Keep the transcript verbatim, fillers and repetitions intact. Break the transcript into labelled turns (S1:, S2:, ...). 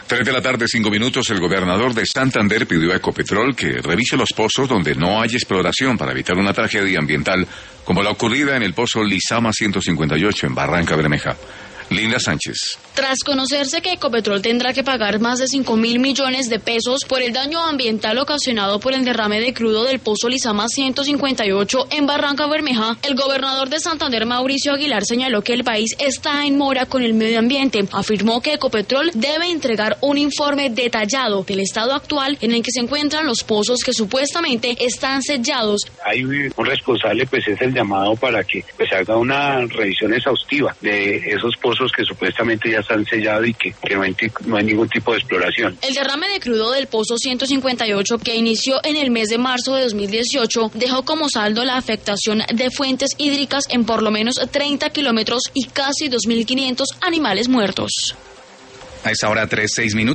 S1: Tres de la tarde, cinco minutos, el gobernador de Santander pidió a Ecopetrol que revise los pozos donde no hay exploración para evitar una tragedia ambiental como la ocurrida en el pozo Lizama ciento cincuenta y ocho en Barranca Bermeja. Linda Sánchez.
S2: Tras conocerse que Ecopetrol tendrá que pagar más de cinco mil millones de pesos por el daño ambiental ocasionado por el derrame de crudo del pozo Lizama ciento cincuenta y ocho en Barranca Bermeja, el gobernador de Santander, Mauricio Aguilar, señaló que el país está en mora con el medio ambiente. Afirmó que Ecopetrol debe entregar un informe detallado del estado actual en el que se encuentran los pozos que supuestamente están sellados.
S3: Hay un responsable, pues es el llamado para que pues haga una revisión exhaustiva de esos pozos que supuestamente ya están sellados y que, que no, hay, no hay ningún tipo de exploración.
S2: El derrame de crudo del pozo ciento cincuenta y ocho, que inició en el mes de marzo de dos mil dieciocho, dejó como saldo la afectación de fuentes hídricas en por lo menos treinta kilómetros y casi dos mil quinientos animales muertos.
S4: A esta hora, tres, seis minutos.